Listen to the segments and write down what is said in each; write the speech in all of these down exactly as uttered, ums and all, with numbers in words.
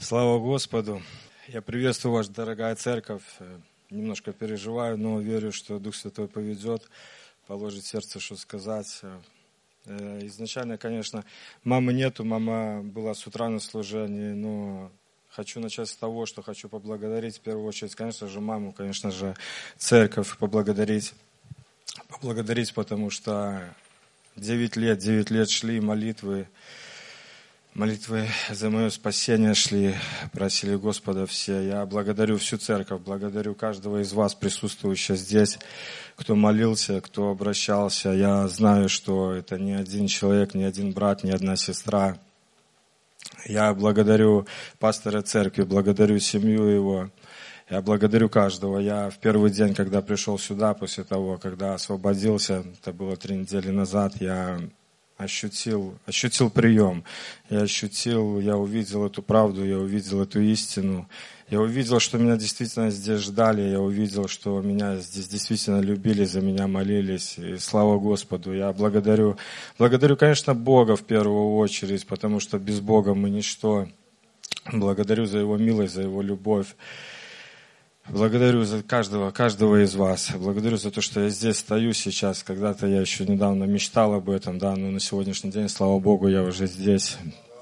Слава Господу! Я приветствую вас, дорогая церковь. Немножко переживаю, но верю, что Дух Святой поведет, положит сердце, что сказать. Изначально, конечно, мамы нету, мама была с утра на служении, но хочу начать с того, что хочу поблагодарить в первую очередь, конечно же, маму, конечно же, церковь поблагодарить. Поблагодарить, потому что девять лет, девять лет шли молитвы, Молитвы за мое спасение шли, просили Господа все. Я благодарю всю церковь, благодарю каждого из вас, присутствующего здесь, кто молился, кто обращался. Я знаю, что это не один человек, не один брат, не одна сестра. Я благодарю пастора церкви, благодарю семью его. Я благодарю каждого. Я в первый день, когда пришел сюда, после того, когда освободился, это было три недели назад, я... Ощутил, ощутил прием, я ощутил, я увидел эту правду, я увидел эту истину, я увидел, что меня действительно здесь ждали, я увидел, что меня здесь действительно любили, за меня молились, и слава Господу, я благодарю, благодарю, конечно, Бога в первую очередь, потому что без Бога мы ничто, благодарю за Его милость, за Его любовь. Благодарю за каждого, каждого из вас. Благодарю за то, что я здесь стою сейчас. Когда-то я еще недавно мечтал об этом, да, но на сегодняшний день, слава Богу, я уже здесь.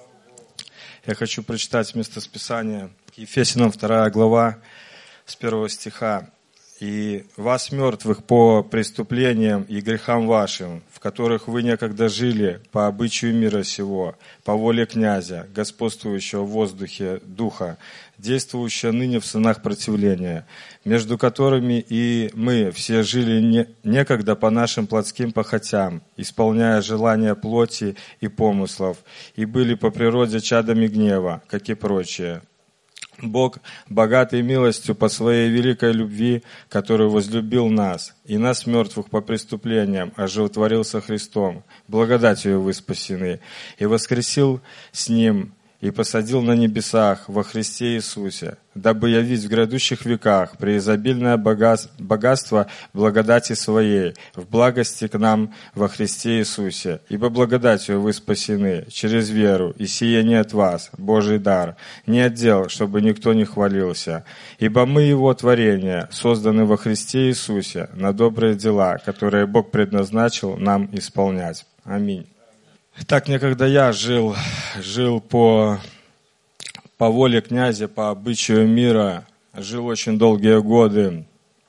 Я хочу прочитать местописание Ефесянам вторая глава с первого стиха. «И вас, мертвых, по преступлениям и грехам вашим, в которых вы некогда жили по обычаю мира сего, по воле князя, господствующего в воздухе духа, действующего ныне в сынах противления, между которыми и мы все жили не, некогда по нашим плотским похотям, исполняя желания плоти и помыслов, и были по природе чадами гнева, как и прочие. Бог, богатый милостью по своей великой любви, который возлюбил нас, и нас, мертвых по преступлениям, оживотворил со Христом, благодатью вы спасены, и воскресил с Ним, и посадил на небесах во Христе Иисусе, дабы явить в грядущих веках преизобильное богатство благодати Своей, в благости к нам во Христе Иисусе. Ибо благодатью вы спасены через веру, и сие не от вас, Божий дар, не от дел, чтобы никто не хвалился. Ибо мы Его творение, созданы во Христе Иисусе на добрые дела, которые Бог предназначил нам исполнять. Аминь». Так некогда я жил, жил по, по воле князя, по обычаю мира, жил очень долгие годы,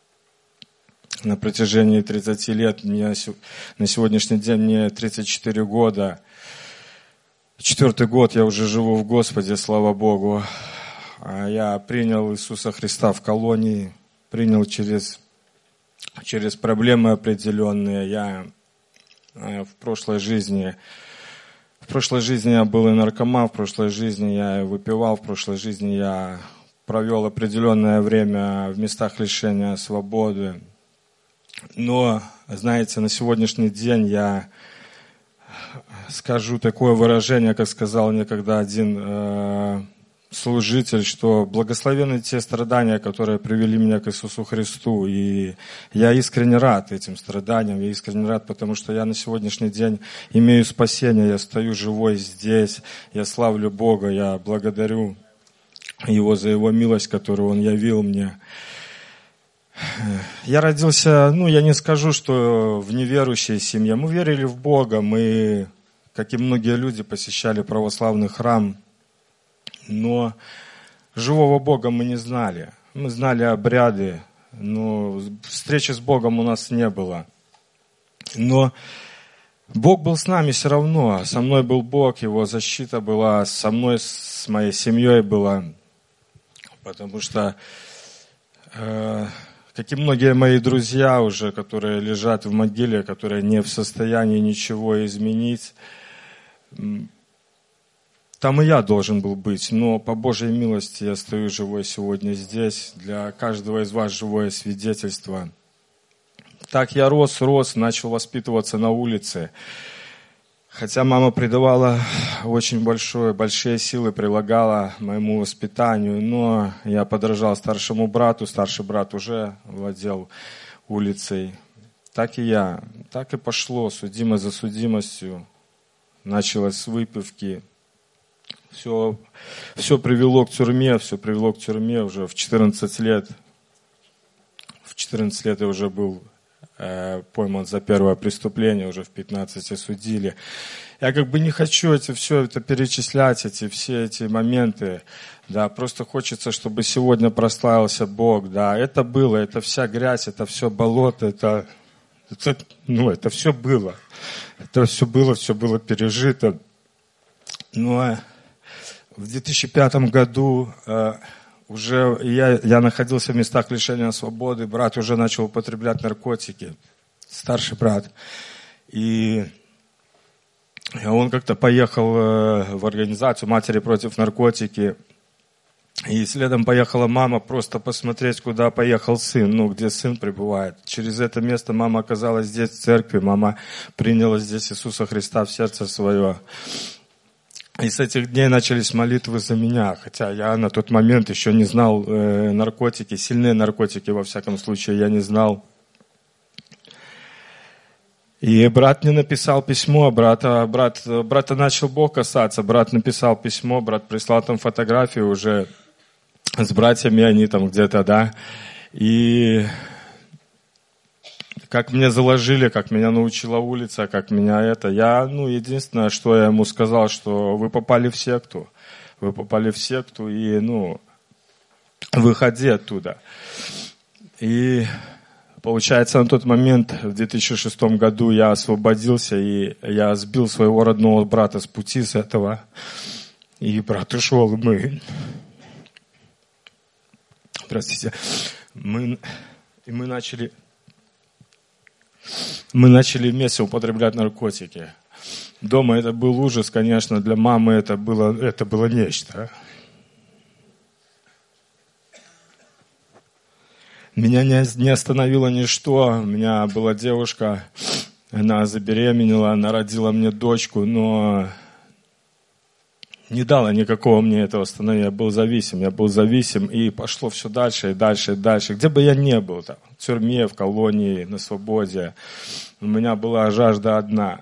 на протяжении тридцати лет, мне, на сегодняшний день мне тридцать четыре года, четвертый год я уже живу в Господе, слава Богу. Я принял Иисуса Христа в колонии, принял через, через проблемы определенные. Я в прошлой жизни... В прошлой жизни я был и наркоман, в прошлой жизни я выпивал, в прошлой жизни я провел определенное время в местах лишения свободы. Но, знаете, на сегодняшний день я скажу такое выражение, как сказал некогда один э, служитель, что благословенны те страдания, которые привели меня к Иисусу Христу. И я искренне рад этим страданиям, я искренне рад, потому что я на сегодняшний день имею спасение, я стою живой здесь, я славлю Бога, я благодарю Его за Его милость, которую Он явил мне. Я родился, ну, я не скажу, что в неверующей семье. Мы верили в Бога, мы, как и многие люди, посещали православный храм, но живого Бога мы не знали. Мы знали обряды, но встречи с Богом у нас не было. Но Бог был с нами все равно. Со мной был Бог, Его защита была, со мной, с моей семьей была. Потому что, э, как и многие мои друзья уже, которые лежат в могиле, которые не в состоянии ничего изменить, там и я должен был быть, но по Божьей милости я стою живой сегодня здесь. Для каждого из вас живое свидетельство. Так я рос, рос, начал воспитываться на улице. Хотя мама придавала очень большое, большие силы, прилагала моему воспитанию, но я подражал старшему брату, старший брат уже владел улицей. Так и я, так и пошло, судимость за судимостью. Началось с выпивки. Все, все привело к тюрьме, все привело к тюрьме уже в четырнадцать лет. В четырнадцать лет я уже был э, пойман за первое преступление, уже в пятнадцать судили. Я как бы не хочу эти, все это перечислять, эти, все эти моменты. Да, просто хочется, чтобы сегодня прославился Бог. Да, это было, это вся грязь, это все болото, это, это, ну, это все было. Это все было, все было пережито. Но в две тысячи пятом году э, уже я, я находился в местах лишения свободы, брат уже начал употреблять наркотики, старший брат. И он как-то поехал э, в организацию «Матери против наркотики». И следом поехала мама просто посмотреть, куда поехал сын, ну, где сын пребывает. Через это место мама оказалась здесь, в церкви. Мама приняла здесь Иисуса Христа в сердце свое. И с этих дней начались молитвы за меня. Хотя я на тот момент еще не знал э, наркотики, сильные наркотики, во всяком случае, я не знал. И брат мне написал письмо, брата, брат, брата начал Бог касаться, брат написал письмо, брат прислал там фотографии уже с братьями, они там где-то, да. И как меня заложили, как меня научила улица, как меня это, я, ну, единственное, что я ему сказал, что вы попали в секту, вы попали в секту, и, ну, выходи оттуда. И получается, на тот момент, в две тысячи шестом году, я освободился, и я сбил своего родного брата с пути с этого. И брат ушел, и мы... Простите. Мы, и мы начали... Мы начали вместе употреблять наркотики. Дома это был ужас, конечно, для мамы это было, это было нечто. Меня не, не остановило ничто. У меня была девушка, она забеременела, она родила мне дочку, но не дала никакого мне этого остановления. Я был зависим, я был зависим, и пошло все дальше и дальше и дальше. Где бы я ни был, там, в тюрьме, в колонии, на свободе, у меня была жажда одна.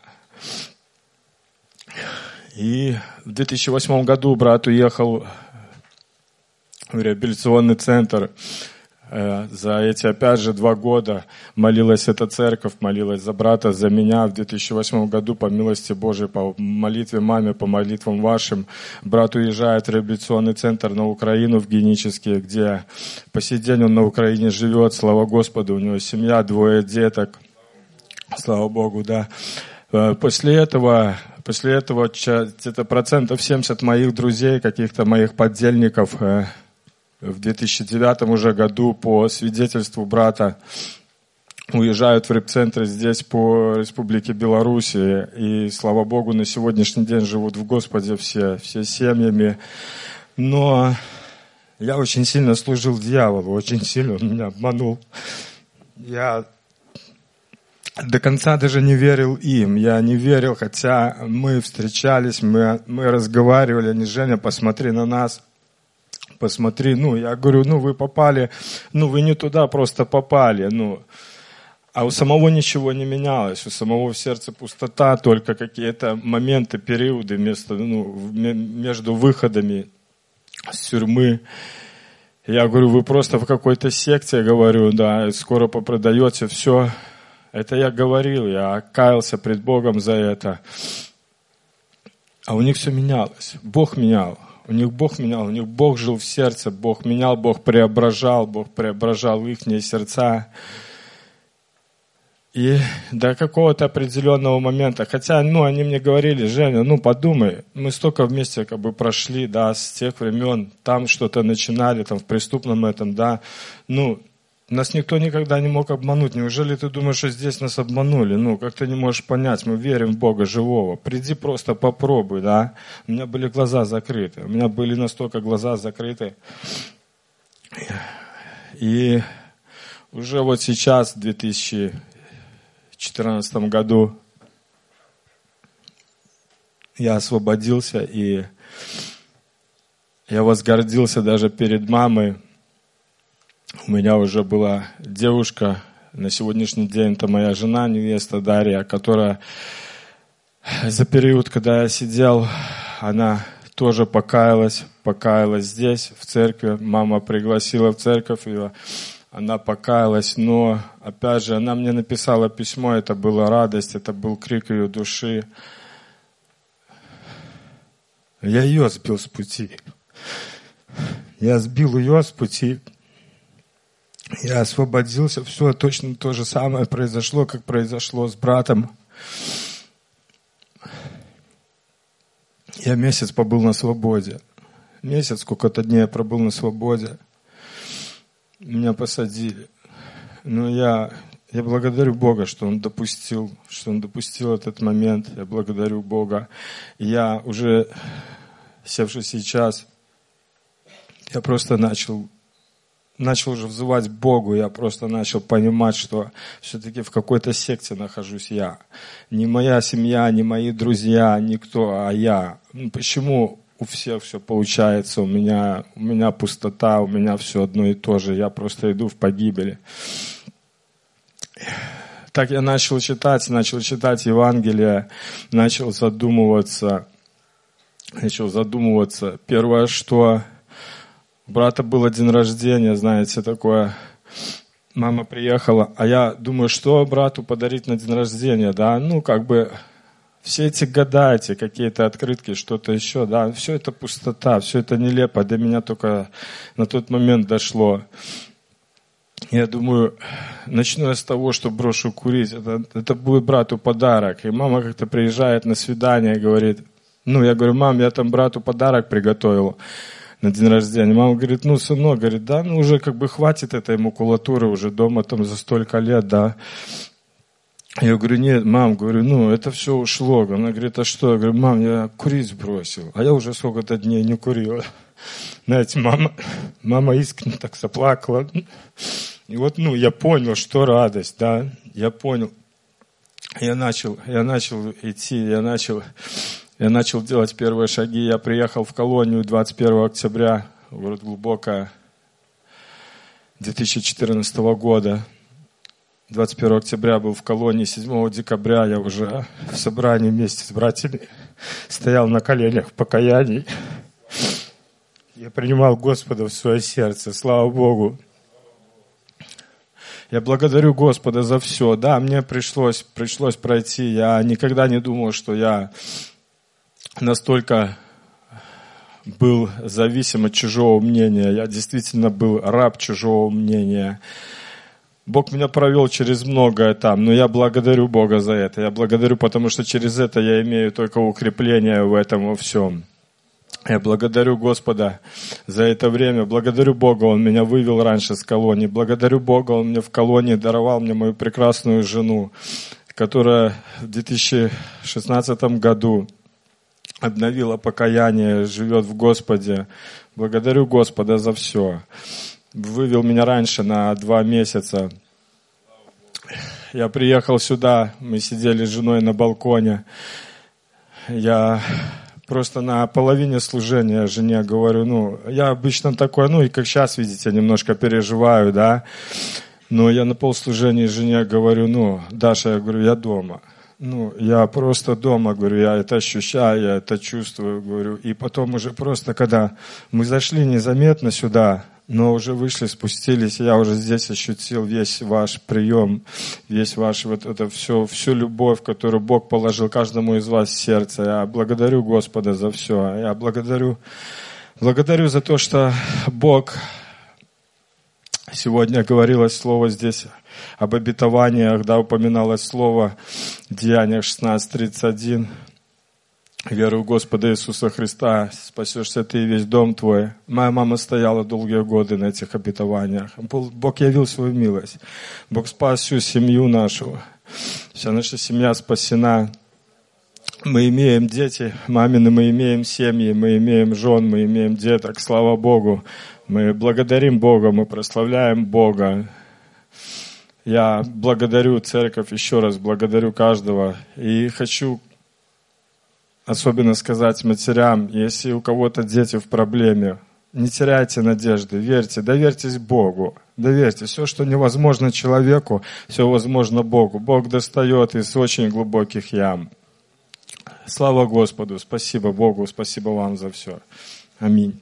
И в две тысячи восьмом году брат уехал в реабилитационный центр. За эти, опять же, два года молилась эта церковь, молилась за брата, за меня. В две тысячи восьмом году, по милости Божией, по молитве маме, по молитвам вашим, брат уезжает в реабилитационный центр на Украину, в Генический, где по сей день он на Украине живет, слава Господу, у него семья, двое деток, слава Богу, да. После этого, после этого где-то процентов семьдесят моих друзей, каких-то моих поддельников, в две тысячи девятом уже году по свидетельству брата уезжают в репцентры здесь по Республике Беларусь. И, слава Богу, на сегодняшний день живут в Господе все, все семьями. Но я очень сильно служил дьяволу, очень сильно он меня обманул. Я до конца даже не верил им. Я не верил, хотя мы встречались, мы, мы разговаривали. Они: Женя, посмотри на нас. Посмотри, ну, я говорю, ну, вы попали, ну, вы не туда просто попали, ну. А у самого ничего не менялось, у самого в сердце пустота, только какие-то моменты, периоды вместо, ну, между выходами с тюрьмы. Я говорю, вы просто в какой-то секте, говорю, да, скоро попродаете все. Это я говорил, я каялся пред Богом за это. А у них все менялось, Бог менял. У них Бог менял, у них Бог жил в сердце, Бог менял, Бог преображал, Бог преображал их сердца. И до какого-то определенного момента, хотя, ну, они мне говорили: Женя, ну, подумай, мы столько вместе как бы прошли, да, с тех времен, там что-то начинали, там, в преступном этом, да, ну, нас никто никогда не мог обмануть. Неужели ты думаешь, что здесь нас обманули? Ну, как ты не можешь понять, мы верим в Бога живого. Приди просто попробуй, да. У меня были глаза закрыты. У меня были настолько глаза закрыты. И уже вот сейчас, в две тысячи четырнадцатом году, я освободился, и я возгордился даже перед мамой. У меня уже была девушка, на сегодняшний день это моя жена, невеста Дарья, которая за период, когда я сидел, она тоже покаялась, покаялась здесь, в церкви. Мама пригласила в церковь ее, она покаялась, но, опять же, она мне написала письмо, это была радость, это был крик ее души. Я ее сбил с пути. Я сбил ее с пути. Я освободился, все точно то же самое произошло, как произошло с братом. Я месяц побыл на свободе. Месяц, сколько-то дней я пробыл на свободе. Меня посадили. Но я, я благодарю Бога, что Он допустил, что Он допустил этот момент. Я благодарю Бога. Я уже, севший сейчас, я просто начал, начал уже взывать к Богу. Я просто начал понимать, что все-таки в какой-то секте нахожусь я. Не моя семья, не мои друзья, никто, а я. Почему у всех все получается, у меня, у меня пустота, у меня все одно и то же, я просто иду в погибель. Так я начал читать, начал читать Евангелие, начал задумываться, начал задумываться. Первое, что у брата был день рождения, знаете, такое, мама приехала, а я думаю, что брату подарить на день рождения, да, ну, как бы... Все эти года, эти какие-то открытки, что-то еще, да, все это пустота, все это нелепо. До меня только на тот момент дошло. Я думаю, начну я с того, что брошу курить. Это, это будет брату подарок. И мама как-то приезжает на свидание и говорит, ну, я говорю, мам, я там брату подарок приготовил на день рождения. Мама говорит, ну, сынок, говорит, да, ну, уже как бы хватит этой макулатуры, уже дома там за столько лет, да. Я говорю, нет, мам, говорю, ну, это все ушло. Она говорит, а что? Я говорю, мам, я курить бросил. А я уже сколько-то дней не курил. Знаете, мама, мама искренне так заплакала. И вот, ну, я понял, что радость, да, я понял. Я начал, я начал идти, я начал, я начал делать первые шаги. Я приехал в колонию двадцать первого октября, город Глубокое, две тысячи четырнадцатого года. двадцать первого октября был в колонии, седьмого декабря я уже в собрании вместе с братьями стоял на коленях в покаянии. Я принимал Господа в свое сердце, слава Богу. Я благодарю Господа за все. Да, мне пришлось, пришлось пройти. Я никогда не думал, что я настолько был зависим от чужого мнения. Я действительно был раб чужого мнения. Бог меня провел через многое там, но я благодарю Бога за это. Я благодарю, потому что через это я имею только укрепление в этом во всем. Я благодарю Господа за это время. Благодарю Бога, Он меня вывел раньше с колонии. Благодарю Бога, Он мне в колонии даровал мне мою прекрасную жену, которая в две тысячи шестнадцатом году обновила покаяние, живет в Господе. Благодарю Господа за все. Вывел меня раньше на два месяца. Я приехал сюда, мы сидели с женой на балконе. Я просто на половине служения жене говорю, ну, я обычно такой, ну, и как сейчас, видите, немножко переживаю, да. Но я на полслужения жене говорю, ну, Даша, я говорю, я дома. Ну, я просто дома, говорю, я это ощущаю, я это чувствую, говорю. И потом уже просто, когда мы зашли незаметно сюда, но уже вышли, спустились, я уже здесь ощутил весь ваш прием, весь ваш вот это все, всю любовь, которую Бог положил каждому из вас в сердце. Я благодарю Господа за все. Я благодарю, благодарю за то, что Бог сегодня говорилось слово здесь об обетованиях, да, упоминалось слово в Деяниях шестнадцать тридцать один. Верую в Господа Иисуса Христа, спасешься ты и весь дом твой. Моя мама стояла долгие годы на этих обетованиях. Бог явил свою милость. Бог спас всю семью нашу. Вся наша семья спасена. Мы имеем дети, мамины, мы имеем семьи, мы имеем жен, мы имеем деток. Слава Богу. Мы благодарим Бога, мы прославляем Бога. Я благодарю церковь, еще раз благодарю каждого. И хочу особенно сказать матерям, если у кого-то дети в проблеме, не теряйте надежды, верьте, доверьтесь Богу, доверьте. Все, что невозможно человеку, все возможно Богу. Бог достает из очень глубоких ям. Слава Господу, спасибо Богу, спасибо вам за все. Аминь.